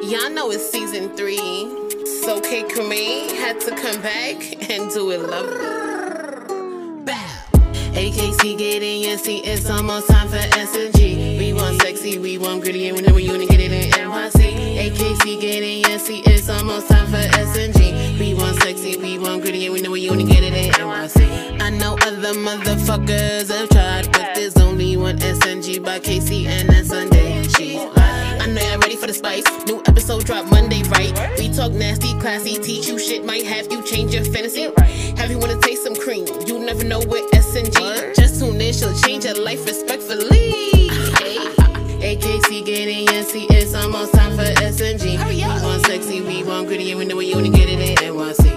Y'all know it's season 3, so K. Creme had to come back and do it lovely. Bow. AKC get in your seat, it's almost time for S&G. We want sexy, we want gritty, and we know we wanna get it in NYC. AKC get in your seat, it's almost time for S&G. We want sexy, we want gritty, and we know we wanna get it in NYC. I know other motherfuckers have tried, but there's only one S&G by KC, and that's Sunday. She's live. I know y'all ready for the spice. New episode drop Monday, right? We talk nasty, classy, teach you shit, might have you change your fantasy. Have you wanna taste some cream? You never know what S&G. Just tune in, she'll change your life respectfully. Hey. AKC get in your seat, it's almost time for S&G. We want sexy, we want gritty, and we know we only get it in NYC.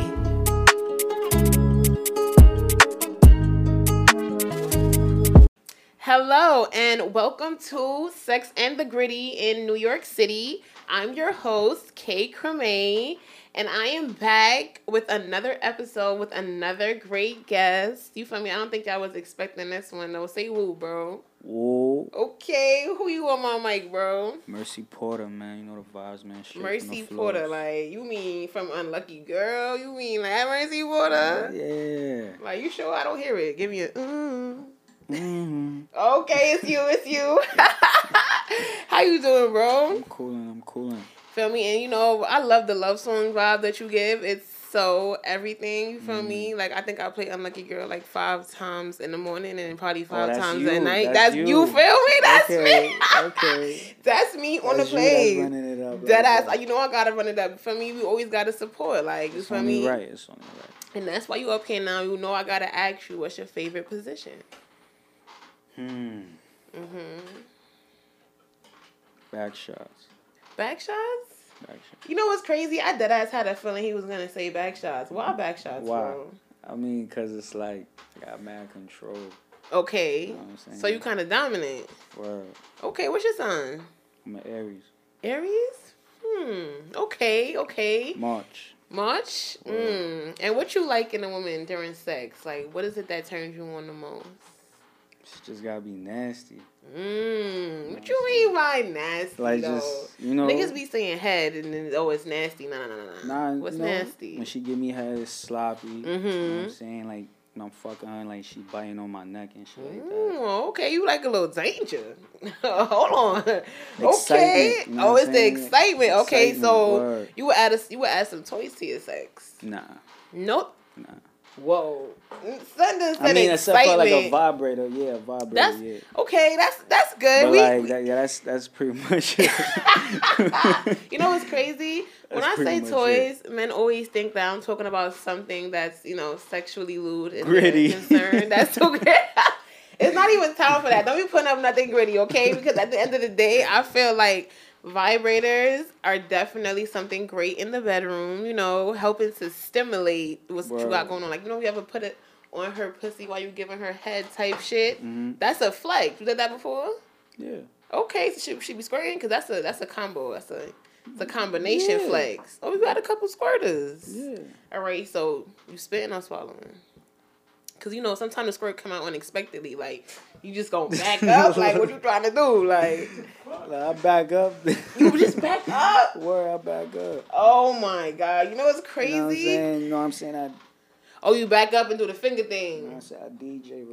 Hello and welcome to Sex and the Gritty in New York City. I'm your host, K. Creme, and I am back with another episode with another great guest. You feel me? I don't think y'all was expecting this one though. Say woo, bro. Whoa. Okay, who you on my mic, bro? Mercy Porter, man. You know the vibes, man. Straight Mercy Porter, like, you mean from Unlucky Girl? You mean like Mercy Porter? Yeah. Like, you sure I don't hear it? Give me a Mm-hmm. Okay, it's you. How you doing, bro? I'm cooling. Feel me? And you know, I love the love song vibe that you give. It's so everything, you feel me? Like, I think I play Unlucky Girl like 5 times in the morning and probably 5 times at night. That's you, feel me? That's me. Okay. That's me on that's the play. That's running it up. That you know, I gotta run it up. For me, we always gotta support. Like, you feel me? It's only right. And that's why you up here now. You know, I gotta ask you, what's your favorite position? Back shots. Back shots? You know what's crazy? I deadass had a feeling he was gonna say back shots. Why back shots, bro? I mean, because it's like, I got mad control. Okay. You know what I'm saying? So you kind of dominant. Word. Okay, what's your sign? I'm an Aries. Aries? Okay. March. And what you like in a woman during sex? Like, what is it that turns you on the most? She just gotta be nasty. What you mean by nasty, like, though? just, you know, niggas be saying head and then, oh, it's nasty. Nah. What's nasty? When she give me head, it's sloppy. You know what I'm saying? Like, when I'm fucking her, like, she biting on my neck and shit like that. Okay, you like a little danger. Hold on. Excitement, okay. You know it's the excitement. Okay, so word. you would add some toys to your sex. Nah. Nope. Nah. Whoa. I mean, except for like a vibrator. Yeah, a vibrator. Yeah. Okay, that's good. But that's pretty much it. You know what's crazy? When I say toys, men always think that I'm talking about something that's, you know, sexually lewd and gritty. Concerned. That's so good. It's not even time for that. Don't be putting up nothing gritty, okay? Because at the end of the day, I feel like vibrators are definitely something great in the bedroom, you know, helping to stimulate what you got going on. Like, you know, you ever put it on her pussy while you giving her head type shit? That's a flex. You did that before? Yeah. Okay, so she be squirting? Because that's a combo. It's a combination flex. Oh, we got a couple squirters. Yeah. All right, so you spitting or swallowing? Because, you know, sometimes the squirt come out unexpectedly. Like, you just gonna back up? Like, what you trying to do? Like, I back up. You just back up? Where I back up. Oh, my God. You know what's crazy? You know what I'm saying? Oh, you back up and do the finger thing. You know I said I DJ.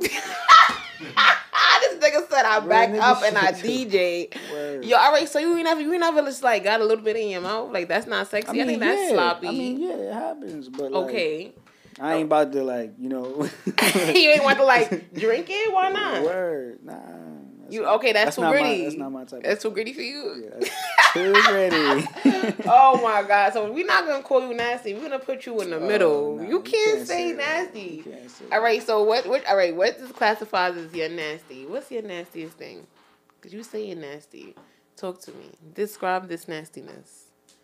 This nigga said I back up and I DJ. Word. Yo, all right, so you never just, like, got a little bit in your mouth? Like, that's not sexy? I think that's sloppy. I mean, yeah, it happens, but, like, okay. I ain't about to, like, you know. You ain't want to, like, drink it? Why not? Word. Nah. That's too gritty. That's not my type. That's too gritty for you? Yeah, that's too gritty. Oh, my God. So we're not going to call you nasty. We're going to put you in the middle. No, you can't say nasty. You can't say all right, so what does classifies as your nasty? What's your nastiest thing? Because you say you're nasty. Talk to me. Describe this nastiness.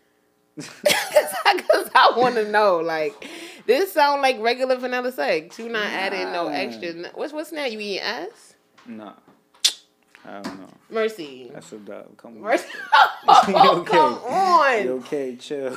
Because I want to know, like, this sound like regular vanilla sex. You not adding no extra. What's now? You eating ass? No. I don't know. Mercy. That's a dub. Come on. Mercy. Okay. Come on. You okay? Chill.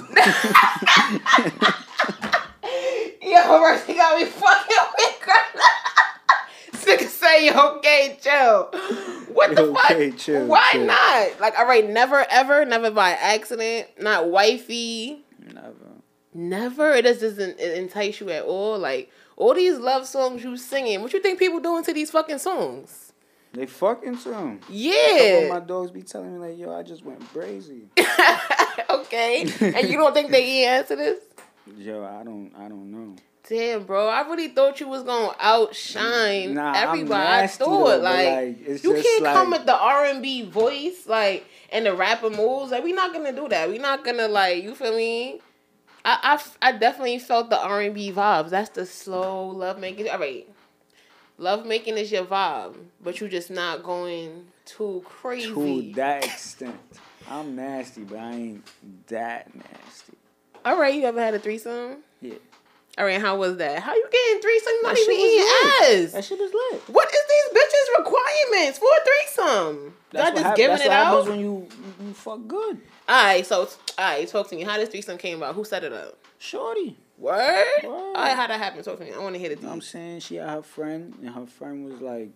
Yo, Mercy got me fucking with. Nigga say you okay, chill. What the Okay, fuck? chill, Why chill. not? Like, all right, never ever, never by accident, not wifey. Never. It just doesn't entice you at all. Like, all these love songs you singing, what you think people doing to these fucking songs? They fucking to him. Yeah. My dogs be telling me like, yo, I just went crazy. Okay. And you don't think they eat answer this? Yo, I don't know. Damn, bro, I really thought you was gonna outshine everybody. Nasty I thought though, like it's you just can't like, come with the R&B voice like and the rapper moves. Like, we not gonna do that. We not gonna like, you feel me? I definitely felt the R&B vibes. That's the slow love making. All right, love making is your vibe, but you just not going too crazy. to that extent. I'm nasty, but I ain't that nasty. All right, you ever had a threesome? Yeah. All right, how was that? How you getting threesome? You not That even shit was eating ass. That shit was lit. What is these bitches' requirements for a threesome? That's Not what just giving that's it what out. happens when you fuck good. Alright, talk to me. How this threesome came about? Who set it up? Shorty. Word? Word. Alright, how that happened? Talk to me. I want to hear the You know what I'm details. saying? She had her friend, and her friend was like,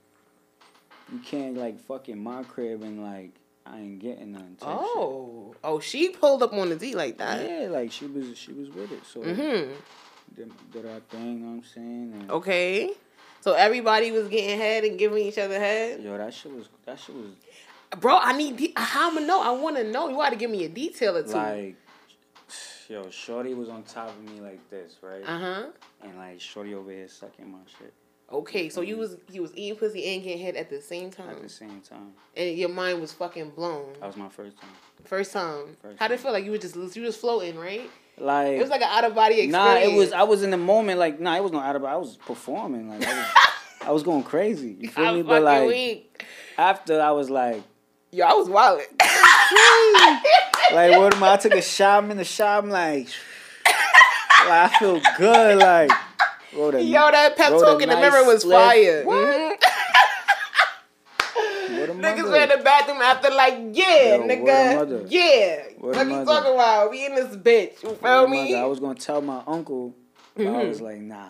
you can't, like, fuck in my crib and, like, I ain't getting none. Type Oh, she pulled up on the D like that. Yeah, like, she was with it. So, Mm-hmm. did our thing, you know what I'm saying? And Okay. So everybody was getting head and giving each other head? yo, that shit was, Bro, I need... how I'ma know? I want to know. You got to give me a detail or two. like, yo, Shorty was on top of me like this, right? Uh-huh. And, like, Shorty over here sucking my shit. Okay, so you was eating pussy and getting head at the same time? At the same time. And your mind was fucking blown. That was my first time. First time. How'd it feel? Like you was floating, right? Like, It was like an out of body experience. Nah, I was in the moment. Like, nah, it was no out of body. I was performing. Like, I was going crazy. You feel me? But like, weak. after I was like, Yo, I was wildin'. like, what am I? I took a shot. I'm in the shot. I'm like I feel good. Like, Yo, that pep talk in the mirror was fire. What? Niggas were in the bathroom after like, yeah, Yo, nigga, yeah. What What you talking about? We in this bitch. You feel me? I was gonna tell my uncle, but I was like, nah,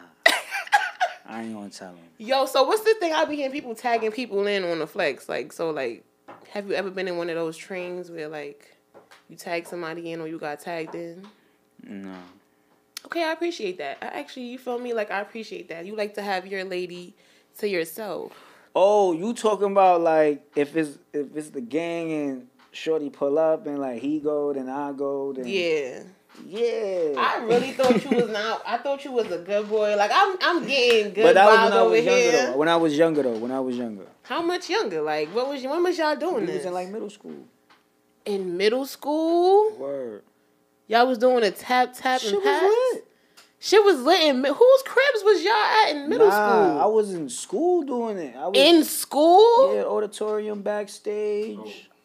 I ain't gonna tell him. Yo, so what's the thing? I be hearing people tagging people in on the flex. Like, so like, have you ever been in one of those trains where like you tag somebody in or you got tagged in? No. Okay, I appreciate that. You feel me? Like, I appreciate that. You like to have your lady to yourself. Oh, you talking about like if it's the gang and Shorty pull up and like he go then I go then Yeah. Yeah. I really thought you was not. I thought you was a good boy. Like, I'm getting good But that was vibes when I over was here. younger though. When I was younger. How much younger? Like, when was y'all doing We this? was in like middle school. In middle school? Word. Y'all was doing a tap and Shit pass? was lit. Shit was lit. Whose cribs was y'all at in middle school? I was in school doing it. I was in school? Yeah, auditorium backstage.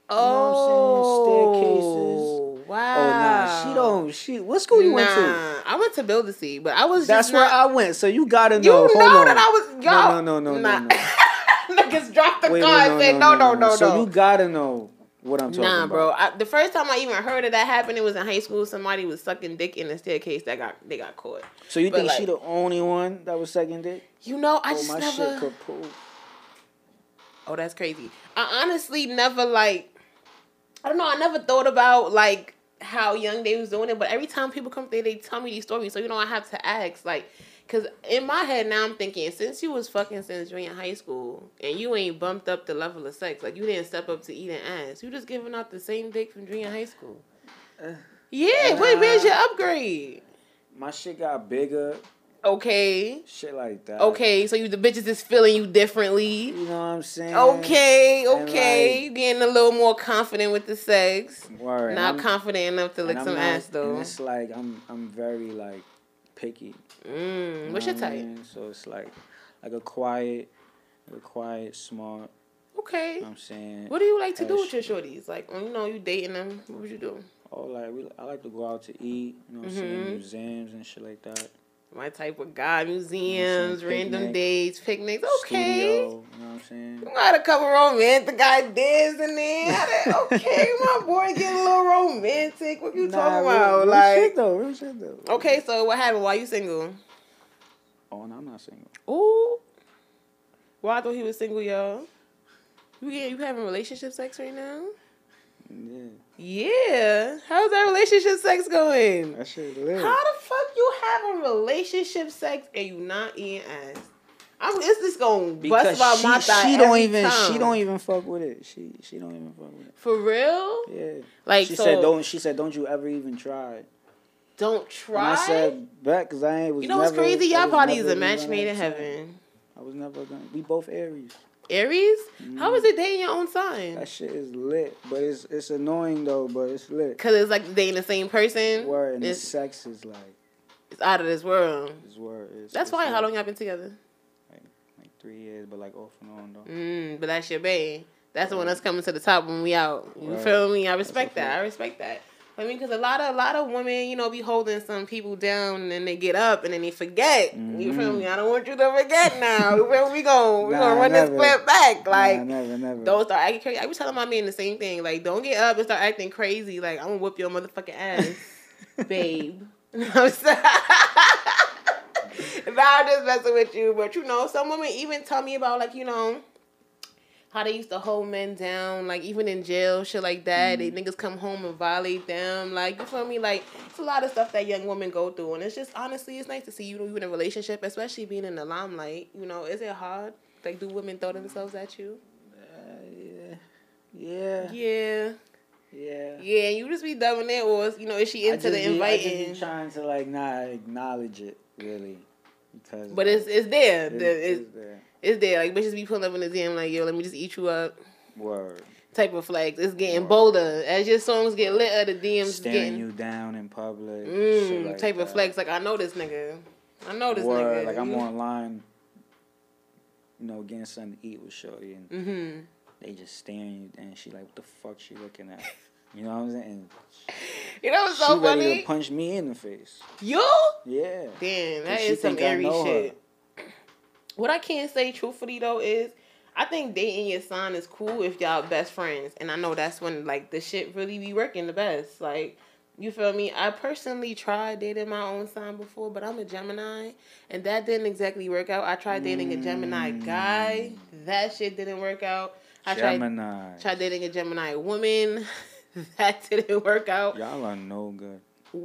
Oh. You know what I'm saying? Staircases. Wow. Oh nah, what school you went to? I went to Build-A-Sea, but I was That's just where not, I went. So you gotta know. You Hold know on. that I was y'all. No. Niggas dropped the Wait, car and said no. So you gotta know what I'm talking about. Nah, bro. The first time I even heard of that happen, it was in high school. Somebody was sucking dick in the staircase. They got caught. So you But think like, she the only one that was sucking dick? You know, I just my never. shit could pull. Oh, that's crazy. I honestly never like. I don't know. I never thought about like how young they was doing it, but every time people come there, they tell me these stories. So you know, I have to ask like. Cause in my head now I'm thinking, since you was fucking since junior high school and you ain't bumped up the level of sex, like you didn't step up to eating ass, you just giving out the same dick from junior high school. Where's your upgrade? My shit got bigger. Okay. Shit like that. Okay, so the bitches is feeling you differently. You know what I'm saying? Okay. Like, You getting a little more confident with the sex. Word. Not confident enough to lick some ass though. And it's like I'm very like picky. What's your type? So it's like a quiet, smart. Okay. You know what I'm saying? What do you like to do with your shorties? Like, when you dating them, what would you do? Oh, like I like to go out to eat. You know what I'm saying? Museums and shit like that. My type of guy, museums, random dates, picnics. Okay. Studio, you know what I'm saying? You got a couple romantic ideas in there. Okay, my boy getting a little romantic. What you talking about? Real shit though. Okay, so what happened? Why you single? Oh, no, I'm not single. Ooh. Well, I thought he was single, y'all. You having relationship sex right now? Yeah. Yeah. How's that relationship sex going? That shit lit. How the fuck you having relationship sex and you not eating ass? It's just gonna bust about my thigh she don't even fuck with it. She don't even fuck with it. For real? Yeah. Like she so, said don't you ever even try. Don't try. And I said bet because I ain't was. You know what's crazy? Y'all probably is a match made in heaven. I was never gonna. We both Aries. Aries? How is it dating your own sign? That shit is lit, but it's annoying though. But it's lit. Cause it's like dating the same person. Word and the sex is like. It's out of this world. This word is. That's why. How long y'all been together? Like 3 years, but like off and on though. But that's your bae. That's the one that's coming to the top when we out. You feel me? I respect that. I respect that. I mean, because a lot of women, you know, be holding some people down and then they get up and then they forget. You feel me? I don't want you to forget now. We gonna run this clip back. Like, never. Don't start acting crazy. I was telling my man the same thing. Like, don't get up and start acting crazy. Like, I'm gonna whoop your motherfucking ass, babe. I'm sorry. I'm just messing with you. But, you know, some women even tell me about, like, you know, how they used to hold men down, like, even in jail, shit like that. They niggas come home and violate them. Like, you feel me? Like, it's a lot of stuff that young women go through. And it's just, honestly, it's nice to see you in a relationship, especially being in the limelight. You know, is it hard? Like, do women throw themselves at you? Yeah. Yeah, you just be dubbing it, or, you know, is she into the inviting? I just be trying to, like, not acknowledge it, really. Because, but it's there. It's there. It's there. Like, bitches be pulling up in the DM like, yo, let me just eat you up. Word. Type of flex. It's getting bolder. As your songs get lit, the DMs staring you down in public. Like type of flex. Like, I know this nigga. Nigga. Like, I'm online, you know, getting something to eat with shorty, and they just staring you down. She like, what the fuck she looking at? You know what I'm saying? And you know what's so funny? She ready to punch me in the face. You? Yeah. Damn, that is some airy shit. What I can't say truthfully though is, I think dating your sign is cool if y'all best friends, and I know that's when like the shit really be working the best. Like, you feel me? I personally tried dating my own sign before, but I'm a Gemini, and that didn't exactly work out. I tried dating a Gemini guy, that shit didn't work out. I tried dating a Gemini woman, that didn't work out. Y'all are no good.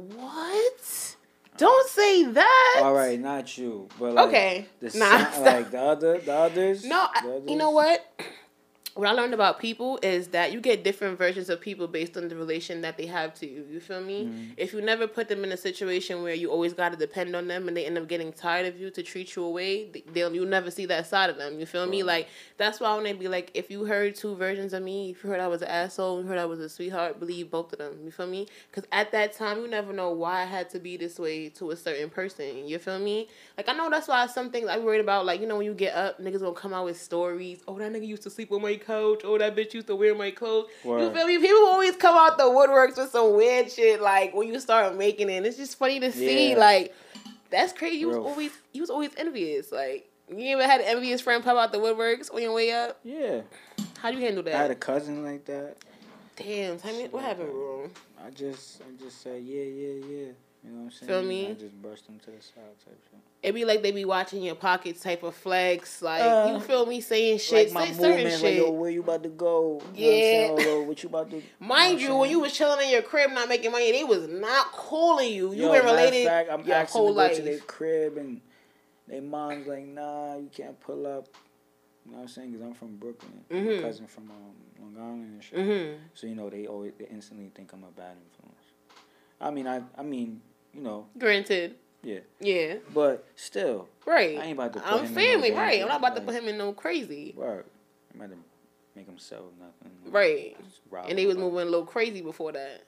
What? Don't say that. All right, not you, but like, okay, like the others. No, you know what? What I learned about people is that you get different versions of people based on the relation that they have to you. You feel me? If you never put them in a situation where you always got to depend on them and they end up getting tired of you to treat you away, you'll never see that side of them. You feel me? Like, that's why when they be like, if you heard two versions of me, if you heard I was an asshole, you heard I was a sweetheart, believe both of them. You feel me? Because at that time, you never know why I had to be this way to a certain person. You feel me? Like, I know that's why some things I'm worried about, like, you know, when you get up, niggas gonna come out with stories. Oh, that nigga used to sleep with my coach. Oh, that bitch used to wear my clothes. Word. You feel me? People always come out the woodworks with some weird shit, like, when you start making it. It's just funny to see, like, that's crazy. You was always envious. Like, you ever had an envious friend pop out the woodworks on your way up? Yeah. How do you handle that? I had a cousin like that. Damn, tell me, what happened, bro? I just said, yeah. You know what I'm saying? Feel me? I just brushed them to the side type shit. It be like they be watching your pockets type of flex. Like, you feel me saying shit, like say certain shit. Like, yo, where you about to go? You know what you about to... Mind you, when you was chilling in your crib not making money, they was not calling you. You Yo, been related fact, I'm your whole life. To their crib and their mom's like, nah, you can't pull up. You know what I'm saying? Because I'm from Brooklyn. My cousin from Long Island and shit. So, you know, they instantly think I'm a bad influence. I mean, you know. Granted. Yeah. But still. Right. I ain't about to put I'm him family, in no right. I'm not about like, to put him in no crazy. Right. I'm about to make him sell nothing. Right. And they was moving a little crazy before that.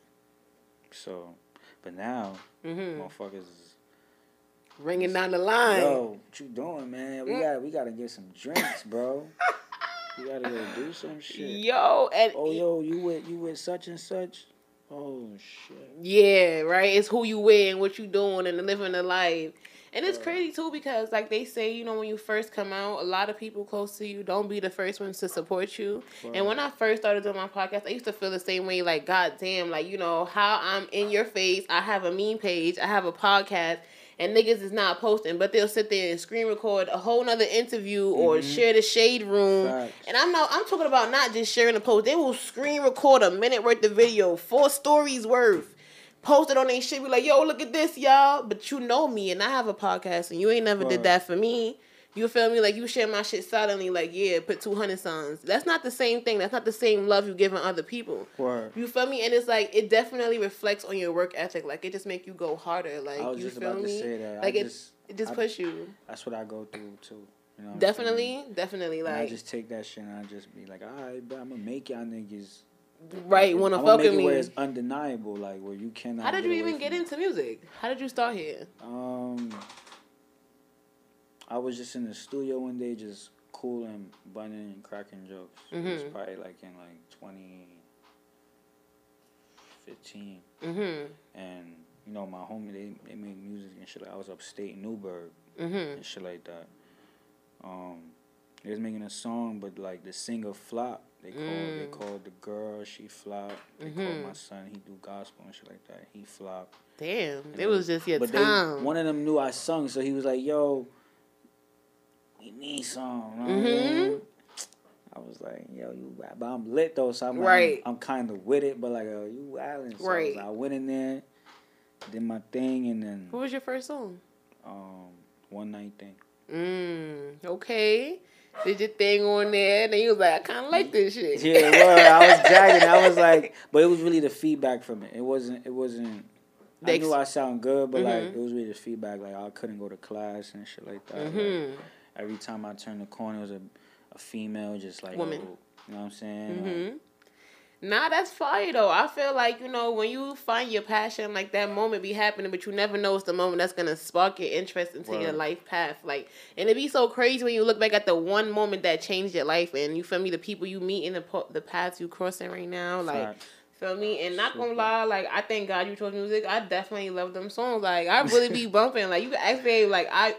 So, but now, motherfuckers is ringing down the line. Yo, what you doing, man? We gotta get some drinks, bro. We gotta go do some shit. Yo, and you with such and such. Oh shit. Yeah, right. It's who you with and what you doing and living the life. And it's crazy too because like they say, you know, when you first come out, a lot of people close to you don't be the first ones to support you. Right. And when I first started doing my podcast, I used to feel the same way, like, God damn, like, you know, how I'm in your face. I have a meme page, I have a podcast, and niggas is not posting, but they'll sit there and screen record a whole nother interview or share the shade room. Facts. And I'm talking about not just sharing a post. They will screen record a minute worth of video, 4 stories worth. Post it on their shit, be like, yo, look at this, y'all. But you know me, and I have a podcast, and you ain't never did that for me. You feel me? Like, you share my shit silently, like, yeah, put 200 songs. That's not the same thing. That's not the same love you giving other people. Word. You feel me? And it's like, it definitely reflects on your work ethic. Like, it just make you go harder. Like, I was you just feel about me? to say that. Like, it just push you. That's what I go through, too. You know Definitely. Like, I just take that shit and I just be like, all right, but I'm going to make y'all niggas. Right, want to fuck fuck with with me. Where it's undeniable, like, where you cannot. How did you even get into music? How did you start here? I was just in the studio one day, just cooling, bunning, and cracking jokes. It was probably like in 2015. And you know, my homie, they make music and shit. Like, I was upstate Newburgh and shit like that. They was making a song, but like the singer flopped. They called the girl, she flopped. They called my son, he do gospel and shit like that. He flopped. Damn, it was just your time. One of them knew I sung, so he was like, yo, we need some. You know what I mean? I was like, yo, you rap. But I'm lit though, so I'm kind of with it, but like, yo, you wildin'. So I went in there, did my thing, and then. What was your first song? One Night Thing. Okay. Did your thing on there, and then you was like, I kind of like this shit. Yeah, well, I was jagging. I was like, but it was really the feedback from it. It wasn't. I knew I sound good, but like, it was really the feedback. Like, I couldn't go to class and shit like that. Like, every time I turned the corner, it was a female, just like woman. Oh, you know what I'm saying? Like, Nah, that's fire though. I feel like, you know, when you find your passion, like that moment be happening, but you never know it's the moment that's gonna spark your interest into your life path. Like, and it be so crazy when you look back at the one moment that changed your life, and you feel me, the people you meet and the paths you crossing right now, like. Facts. Feel me? And not gonna lie, like, I thank God you chose music. I definitely love them songs. Like, I really be bumping. Like, you can ask me, like, I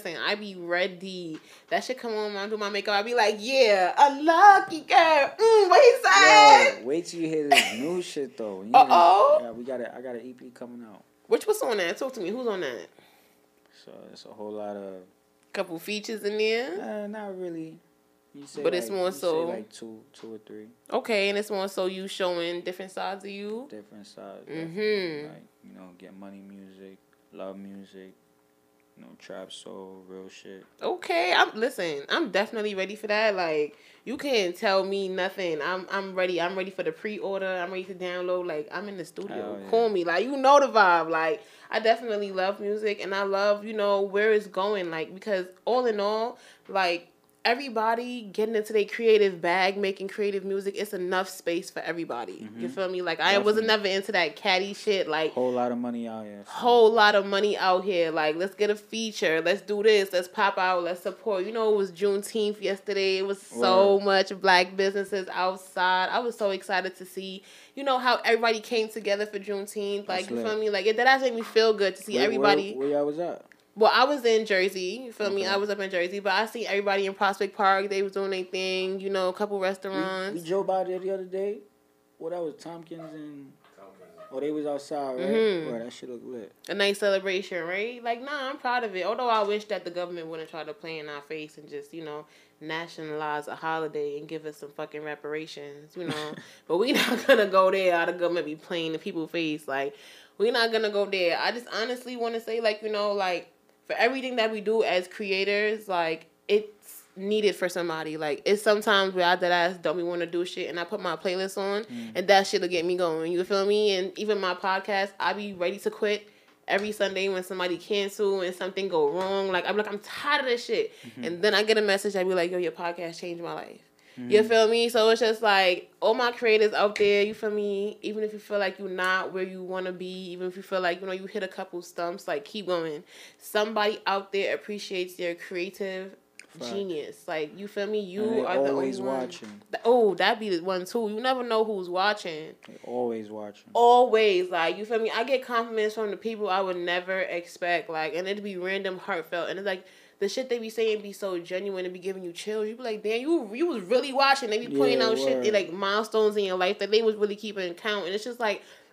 be ready. That shit come on when I do my makeup. I be like, yeah, a lucky girl. What he said? Yo, wait till you hear this new shit, though. Uh-oh. Yeah, I got an EP coming out. What's on that? Talk to me. Who's on that? So, it's a whole lot of... Couple features in there? Not really. But it's more so like two or three. Okay, and it's more so you showing different sides of you. Different sides. Like, you know, Get Money music, love music, you know, trap soul, real shit. Okay, I'm definitely ready for that. Like, you can't tell me nothing. I'm ready. I'm ready for the pre-order. I'm ready to download. Like, I'm in the studio. Yeah. Call me. Like, you know the vibe. Like, I definitely love music, and I love, you know, where it's going. Like, because all in all, like, everybody getting into their creative bag, making creative music, it's enough space for everybody. You feel me? Like, I wasn't never into that catty shit. Like, whole lot of money out here. Whole lot of money out here. Like, let's get a feature. Let's do this. Let's pop out. Let's support. You know, it was Juneteenth yesterday. It was so much black businesses outside. I was so excited to see, you know, how everybody came together for Juneteenth. Like, you feel me? Like, that made me feel good to see everybody. Where y'all was at? Well, I was in Jersey, you feel me? I was up in Jersey, but I see everybody in Prospect Park. They was doing their thing, you know, a couple restaurants. We drove by there the other day. Well, that was Tompkins and... Oh, they was outside, right? Boy, that shit look lit. A nice celebration, right? Like, nah, I'm proud of it. Although I wish that the government wouldn't try to play in our face and just, you know, nationalize a holiday and give us some fucking reparations, you know. But we not gonna go there. How the government be playing in people's face. Like, we not gonna go there. I just honestly want to say, like, you know, like, for everything that we do as creators, like, it's needed for somebody. Like, it's sometimes where I deadass don't be want to do shit, and I put my playlist on, and that shit'll get me going. You feel me? And even my podcast, I be ready to quit every Sunday when somebody cancel and something go wrong. Like, I'm tired of this shit. And then I get a message, I be like, yo, your podcast changed my life. You feel me? So it's just like, all my creators out there, you feel me? Even if you feel like you're not where you want to be, even if you feel like, you know, you hit a couple stumps, like, keep going. Somebody out there appreciates your creative genius. Like, you feel me? You are the only one. Watching. Oh, that be the one too. You never know who's watching. They're always watching. Always. Like, you feel me? I get compliments from the people I would never expect. Like, and it'd be random, heartfelt. And it's like, the shit they be saying be so genuine and be giving you chills. You be like, damn, you was really watching. They be pointing out shit, like, milestones in your life that they was really keeping count. And it's just like,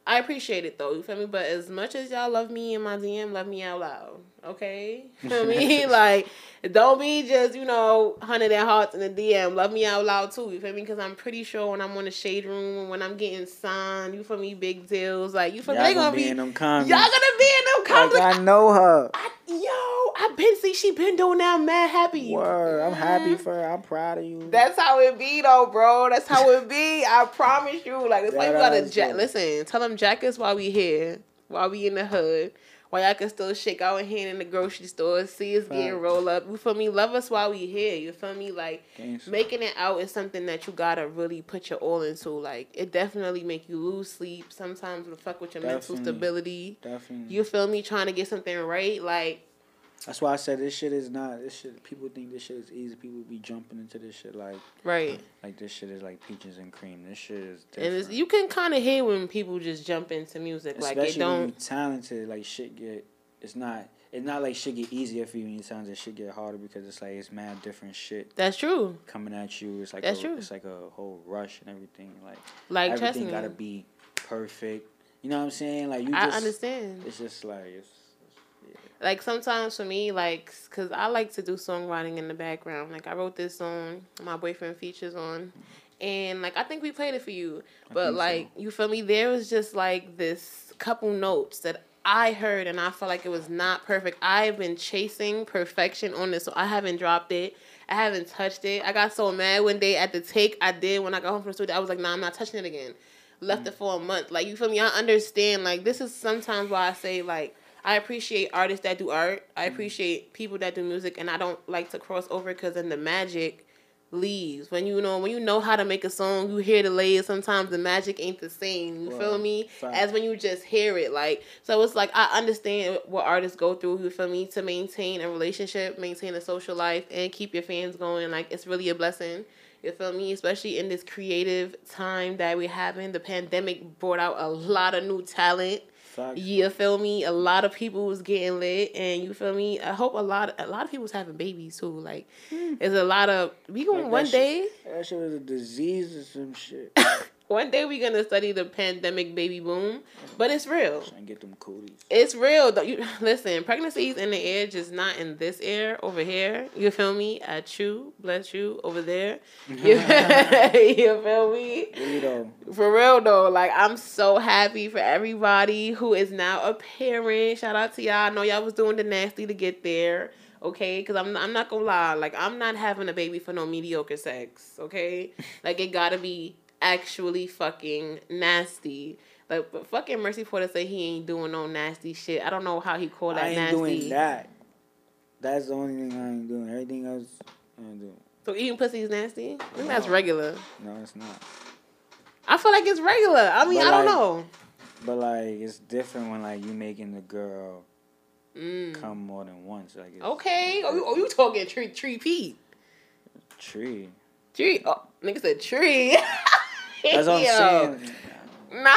I appreciate it though, you feel me? But as much as y'all love me in my DM, love me out loud. Okay? You feel me? Like, don't be just, 100 and hearts in the DM. Love me out loud too, you feel me? Because I'm pretty sure when I'm on the shade room, when I'm getting signed, you feel me, big deals, like, you feel me? They gonna be in them comments. Y'all gonna be in them comments. Like, I know her. She been doing that. I'm mad happy. Word, I'm happy for her. I'm proud of you. That's how it be though, bro. That's how it be. I promise you. Like, it's like you gotta listen. Tell them jack us while we here, while we in the hood, while y'all can still shake our hand in the grocery store, see us getting roll up. You feel me? Love us while we here. You feel me? Like, making it out is something that you gotta really put your all into. Like, it definitely make you lose sleep. Sometimes it'll fuck with your mental stability. Definitely. You feel me? Trying to get something right, like. That's why I said this shit is not. This shit, people think this shit is easy. People be jumping into this shit like. Right. Like, this shit is like peaches and cream. This shit is different. And you can kind of hear when people just jump into music. Especially like, it don't. When you're talented, like, shit get. It's not like shit get easier for you when you're talented. Shit get harder because it's like, it's mad different shit. That's true. Coming at you. It's like true. It's like a whole rush and everything. Like everything gotta be perfect. You know what I'm saying? Like, I understand. It's just like, like, sometimes for me, like, because I like to do songwriting in the background. Like, I wrote this song, my boyfriend features on, and, like, I think we played it for you. But, like, you feel me? There was just, like, this couple notes that I heard, and I felt like it was not perfect. I've been chasing perfection on this, so I haven't dropped it. I haven't touched it. I got so mad one day at the take I did when I got home from the studio. I was like, nah, I'm not touching it again. Left it for a month. Like, you feel me? I understand. Like, this is sometimes why I say, like, I appreciate artists that do art. I appreciate people that do music, and I don't like to cross over because then the magic leaves. When you know how to make a song, you hear the layers. Sometimes the magic ain't the same. You feel me? As when you just hear it. Like, so it's like, I understand what artists go through. You feel me? To maintain a relationship, maintain a social life, and keep your fans going. Like, it's really a blessing. You feel me? Especially in this creative time that we're having. The pandemic brought out a lot of new talent. You feel me? A lot of people was getting lit, and you feel me? I hope a lot of people was having babies too. Like, there's a lot of we going like one day. That shit was a disease or some shit. One day we gonna study the pandemic baby boom, but it's real. Trying to get them cooties. It's real. You listen, pregnancy's in the air, just not in this air over here. You feel me? At you, bless you over there. You feel me? For real though, like, I'm so happy for everybody who is now a parent. Shout out to y'all. I know y'all was doing the nasty to get there. Okay, because I'm not gonna lie. Like, I'm not having a baby for no mediocre sex. Okay, like, it gotta be actually fucking nasty. Like, but fucking Mercy Porter say he ain't doing no nasty shit. I don't know how he called that nasty. I ain't doing that. That's the only thing I ain't doing. Everything else I ain't doing. So eating pussy is nasty? I think that's regular. No, it's not. I feel like it's regular. I mean, I don't know. But, like, it's different when, like, you making the girl come more than once. Like, okay. Oh, you talking tree Pete? Tree. Oh, nigga said tree. That's what I'm saying. Nah,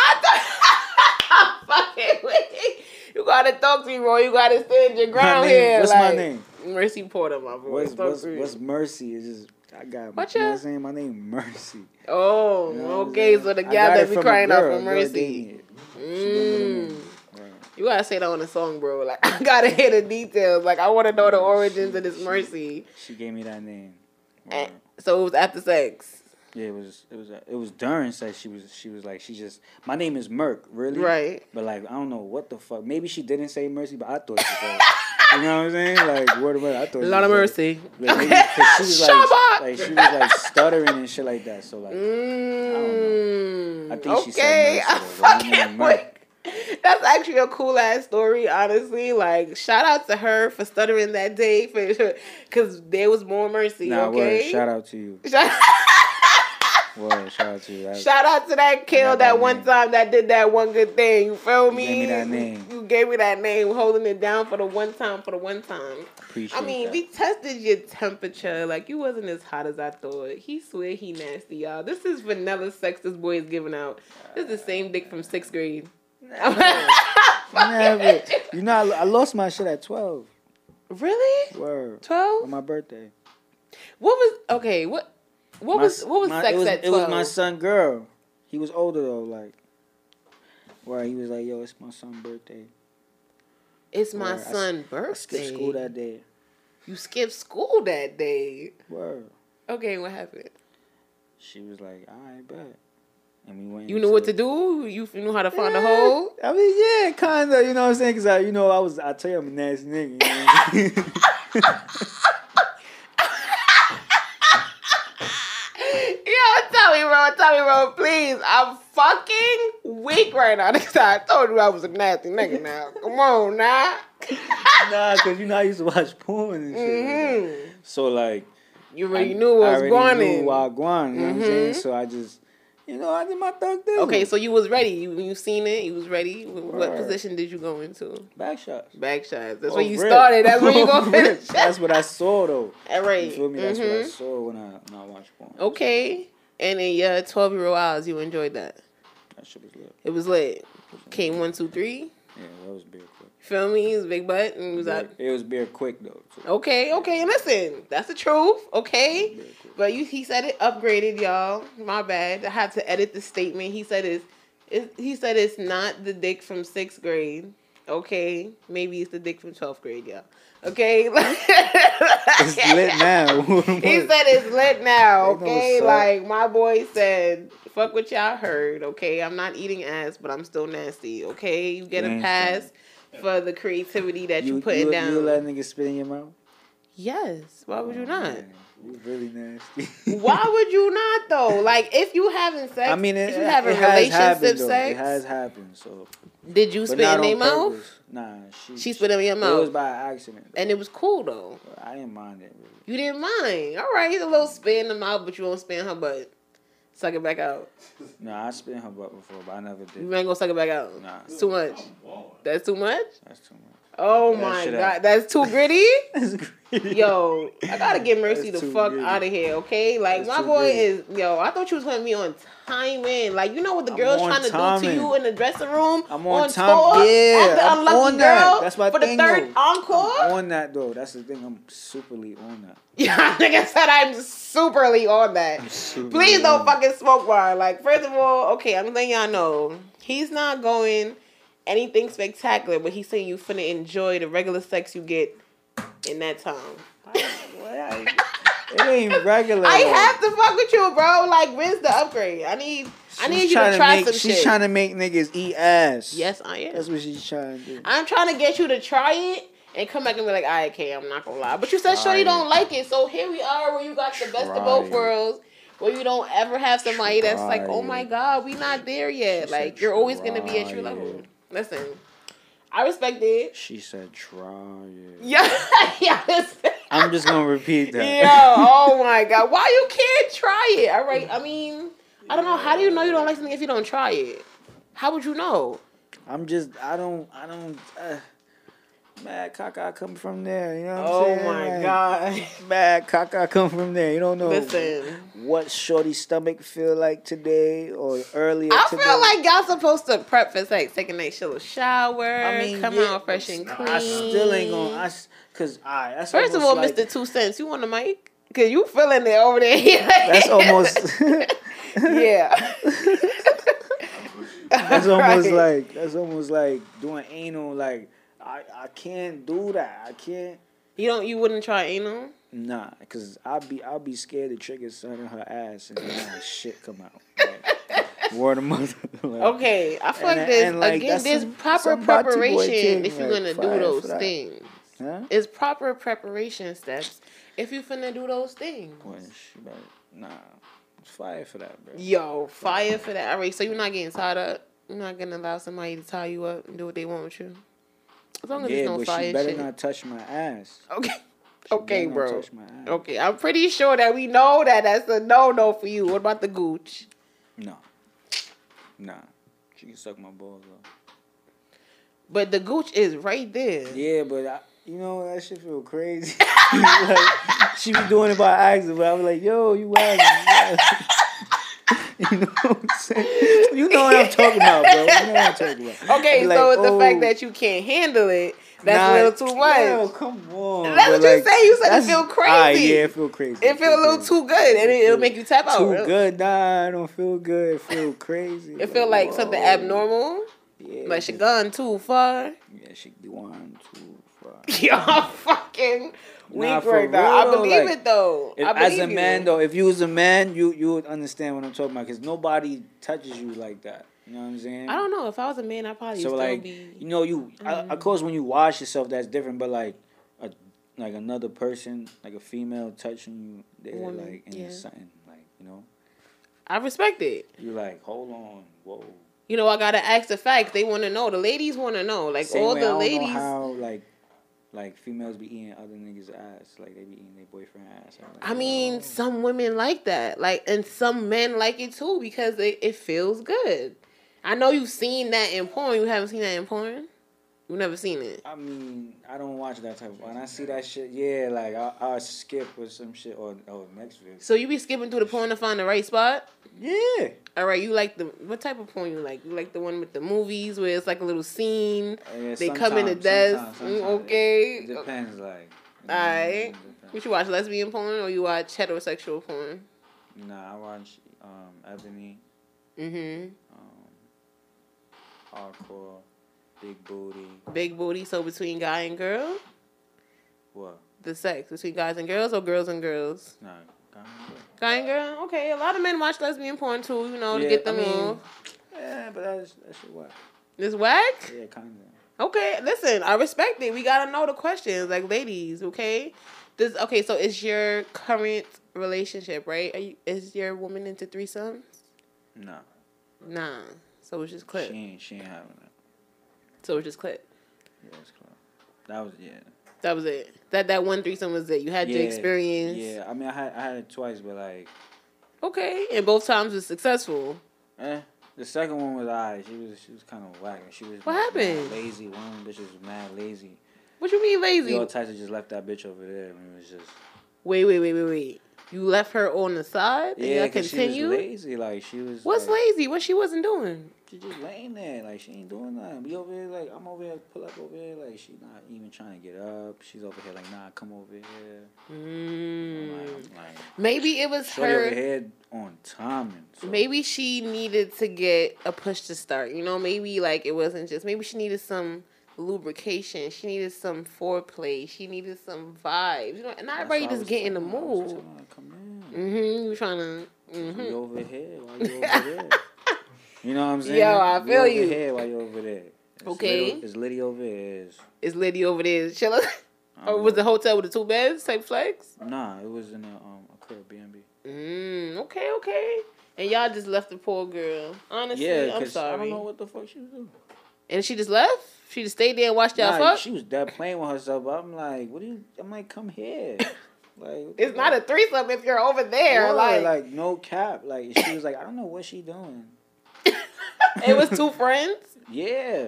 I'm fucking with you. Gotta talk to me, bro. You gotta stand your ground here. What's my name? Mercy Porter, my boy. What's Mercy? It's just, I got, you know what I'm saying? My name Mercy. Oh, you know okay. So the gal that be crying out for Mercy. You gotta say that on the song, bro. Like, I gotta hear the details. Like, I want to know the origins of this Mercy. She gave me that name. And, so it was after sex. Yeah, it was during sex. She was like, my name is Merc, really? Right. But, like, I don't know what the fuck. Maybe she didn't say Mercy, but I thought she said. You know what I'm saying? Like, word of mouth, I thought. A lot of mercy. Like, maybe, she was like, she was like stuttering and shit like that. So, like, I don't know. I think she said Mercy. Wait. That's actually a cool ass story, honestly. Like, shout out to her for stuttering that day, because there was more Mercy. Nah, okay. Word, shout out to you. Word, shout out to you. Shout out to that kill that one time that did that one good thing. You feel me? You gave me that name. You gave me that name, holding it down for the one time. Appreciate that. We tested your temperature. Like, you wasn't as hot as I thought. He swear he nasty, y'all. This is vanilla sex this boy is giving out. This is the same dick from 6th grade. Never. You know, I lost my shit at 12. Really? Word. 12? On my birthday. What was sex at 12? It was my son girl. He was older though, like. Where he was like, yo, it's my son's birthday. It's my son's birthday. I skipped school that day. You skipped school that day? Word. Okay, what happened? She was like, all right, bet. And we went. You knew what to do? You knew how to find a hole? I mean, yeah, kind of. You know what I'm saying? Because, I tell you I'm a nasty nigga. You know what I'm saying? Tell me, bro, please. I'm fucking weak right now. I told you I was a nasty nigga now. Come on, now. Nah, because I used to watch porn and shit. Mm-hmm. Like so, like... You already knew what was going on. You know what I'm saying? So I just... I did my thug thing. Okay, so you was ready. You seen it. You was ready. What position did you go into? Back shots. Back shots. That's where you started. That's where you gonna finish. That's what I saw, though. All right. You feel me? That's what I saw when I watched porn. Okay. And in your 12-year-old eyes, you enjoyed that? That shit was lit. It was lit. Came 1, 2, 3? Yeah, that was beer quick. Feel me? It was big butt. And was that? It was beer quick, though. Too. Okay. And listen, that's the truth. Okay. But he said it upgraded, y'all. My bad. I had to edit the statement. He said it's not the dick from 6th grade. Okay. Maybe it's the dick from 12th grade, y'all. Okay. It's lit now. He said it's lit now. Okay. Like my boy said, fuck what y'all heard. Okay. I'm not eating ass, but I'm still nasty. Okay. You get a pass for the creativity that you putting down. You let niggas spit in your mouth? Yes. Why would you not? Man. You really nasty. Why would you not though? Like if you having sex, I mean, if you having relationship sex, it has happened. So did you spit in their mouth? Nah, she spit in your mouth. It was by accident, though. And it was cool though. I didn't mind it really. You didn't mind. All right, a little spit in the mouth, but you won't spit in her butt. Suck it back out. Nah, I spit in her butt before, but I never did. You ain't gonna suck it back out. Nah, it's too much. That's too much. That's too much. Oh my God, that's too gritty. That's gritty. Yo, I gotta get Mercy the fuck out of here, okay? Like my boy is, I thought you was gonna be on timing. Like you know what the girl's trying to do to you in the dressing room? I'm on time. Yeah, I'm on that. That's my for thing. For the third encore. I'm on that though. That's the thing. I'm superly on that. Yeah, like I said, I'm superly on that. Please don't fucking smoke bar. Like first of all, okay, I'm letting y'all know he's not going anything spectacular, but he's saying you finna enjoy the regular sex you get in that time. It ain't regular. I have to fuck with you, bro. Like, where's the upgrade? I need you to try some shit. She's trying to make niggas eat ass. Yes, I am. That's what she's trying to do. I'm trying to get you to try it and come back and be like, all right, okay, I'm not gonna lie. But you said shorty don't like it, so here we are where you got the best of both worlds. Where you don't ever have somebody that's like, oh my God, we not there yet. Like, you're always gonna be at your level. Listen, I respect it. She said, try it. Yeah. I'm just going to repeat that. Yo, oh my God. Why you can't try it? All right. I mean, I don't know. How do you know you don't like something if you don't try it? How would you know? I don't, mad caca come from there, you know what I'm saying? Oh my God. Mad caca come from there. You don't know what shorty stomach feel like today or earlier today. I feel like y'all supposed to prep for sex, take a nice little shower, come out fresh and clean. I still ain't gonna, that's first of all, like, Mr. 2 Cents, you want the mic? Cause you feeling it over there. That's almost. Yeah. That's almost like doing anal. Like I can't do that. I can't. You wouldn't try anal? Nah, cause I'll be scared to trigger something in her ass and then shit come out. Like, word of mother. Like, okay, I feel there's proper preparation if you're gonna do those things. Huh? It's proper preparation steps if you finna do those things. Well, nah, it's fire for that, bro. Yo, fire for that. All right, so you're not getting tied up. You're not gonna allow somebody to tie you up and do what they want with you. As long as there's no fire shit. Yeah, but she better not touch my ass. Okay. Okay, bro. Okay, I'm pretty sure that we know that that's a no for you. What about the gooch? No. Nah. She can suck my balls off. But the gooch is right there. Yeah, but that shit feel crazy. Like, she be doing it by accident, but I was like, yo, you wagging. You know what I'm saying? You know what I'm talking about, bro. You know what I'm talking about. Okay, like, so it's the fact that you can't handle it, that's a little too much. Yo, come on. That's what you say. You said it feel crazy. Yeah, it feel crazy. It feel a little too good, and it'll make you tap out. Too good? Nah, I don't feel good. It feel crazy. It feel like something abnormal? Yeah, But she gone too far. Yeah, she gone too far. Y'all fucking Nah, weak for right now. real, I believe like, it though. If, I believe as a man, though, if you was a man, you would understand what I'm talking about, because nobody touches you like that. You know what I'm saying? I don't know. If I was a man, I'd probably So still like, be. you know, of course when you wash yourself, that's different. But like, like another person, like a female touching you, they're Woman, like, and yeah. it's something like, you know, I respect it. you like, hold on, whoa. You know, I gotta ask the facts. They want to know. The ladies want to know. Like Same all way, the I don't ladies. know how like females be eating other niggas' ass, like they be eating their boyfriend ass. I mean, some women like that, like, and some men like it too because it feels good. I know you've seen that in porn. You haven't seen that in porn. You've never seen it. I mean, I don't watch that type of. When I see that shit, yeah, like I'll skip or some shit or next video. So you be skipping through the porn to find the right spot? Yeah. All right, you like what type of porn you like? You like the one with the movies where it's like a little scene. Yeah, they come in the desk. sometimes. Okay. It depends, like. All right. What you watch, lesbian porn or you watch heterosexual porn? Nah, I watch Ebony. Mm-hmm. Hardcore, big booty. Big booty. So between guy and girl. What? The sex between guys and girls or girls and girls? Nah, guy and girl. Okay, a lot of men watch lesbian porn too. You know, to get them off. Yeah, but that shit whack. It's whack. Yeah, kinda. Okay, listen, I respect it. We gotta know the questions, like ladies. Okay, so is your current relationship right? Is your woman into threesomes? No. Nah. So it's just clip. She ain't having it. So it's just clip. Yeah, it's clip. That was That was it. That one threesome was it. You had your experience. Yeah, I mean, I had it twice, but like. Okay, and both times was successful. The second one was alright. She was kind of whack. She was. What happened? Lazy. One of them bitches was mad lazy. What you mean lazy? The old Tyson just left that bitch over there, and it was just. Wait. You left her on the side? Yeah, because she was lazy. Like, she was... What's like, lazy? What she wasn't doing? She just laying there. Like, she ain't doing nothing. We over here, like, I'm over here, pull up over here. Like, she not even trying to get up. She's over here, like, nah, come over here. I'm like, maybe it was her... over here on timing. So. Maybe she needed to get a push to start. You know, maybe, like, it wasn't just... Maybe she needed some lubrication. She needed some foreplay. She needed some vibes. You know, and not everybody just get in the mood. You trying to... We over here while you over there. You know what I'm saying? Yo, I feel you. Over here while you over there. It's Liddy over here. It's Liddy over there. Chilla. Or was the hotel with the 2 beds type flex? Nah, it was in a crib, B&B. Okay. And y'all just left the poor girl. Honestly, I'm sorry. I don't know what the fuck she was doing. And she just left? She just stayed there and watched y'all fuck? She was dead playing with herself. But I'm like, I'm like, come here. Like, it's not a threesome if you're over there. Like no cap. Like, she was like, I don't know what she doing. It was 2 friends? Yeah.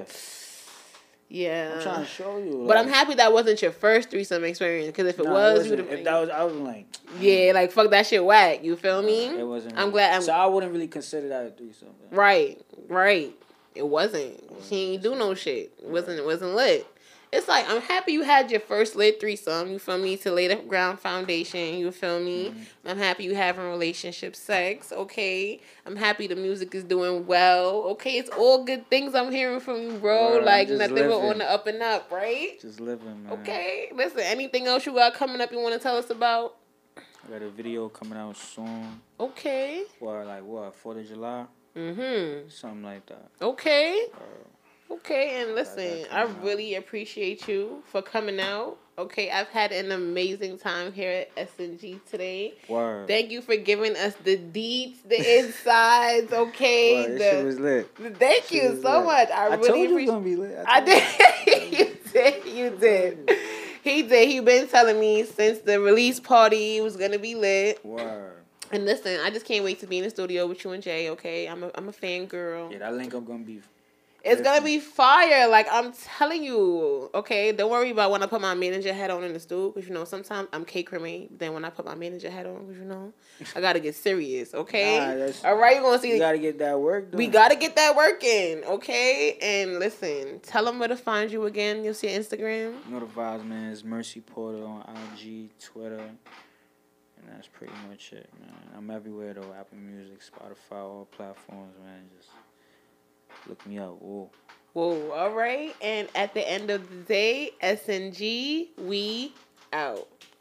Yeah. I'm trying to show you. But I'm happy that wasn't your first threesome experience. Because if it was, you would have... If that was, I was like... Yeah, like, fuck that shit whack. You feel me? It wasn't... I'm glad... So I wouldn't really consider that a threesome. Right. It wasn't. She ain't do no shit. It wasn't lit. It's like, I'm happy you had your first lit threesome, you feel me, to lay the ground foundation, you feel me? Mm-hmm. I'm happy you having relationship sex, okay? I'm happy the music is doing well, okay? It's all good things I'm hearing from you, bro. Like, nothing but on the up and up, right? Just living, man. Okay, listen, anything else you got coming up you want to tell us about? I got a video coming out soon. Okay. Or like, 4th of July? Something like that. Okay. Okay, and listen, I really appreciate you for coming out. Okay, I've had an amazing time here at SNG today. Word. Thank you for giving us the deets, the insides, okay? Word, this shit was lit. Thank you so much. I really told you it was going to be lit. I did. You did. He did. He been telling me since the release party was going to be lit. Word. And listen, I just can't wait to be in the studio with you and Jay, okay? I'm a fangirl. Yeah, that link up going to be... It's going to be fire. Like, I'm telling you. Okay? Don't worry about when I put my manager hat on in the studio. Because, you know, sometimes I'm K-Creme. Then when I put my manager hat on, because, you know, I got to get serious. Okay? All right? You're going to see. You got to get that work done. We got to get that work in. Okay? And listen, tell them where to find you again. You'll see Instagram. You know the vibes, man. It's Mercy Porter on IG, Twitter. And that's pretty much it, man. I'm everywhere, though. Apple Music, Spotify, all platforms, man. Just... look me up. Whoa. Whoa, all right. And at the end of the day, SNG, we out.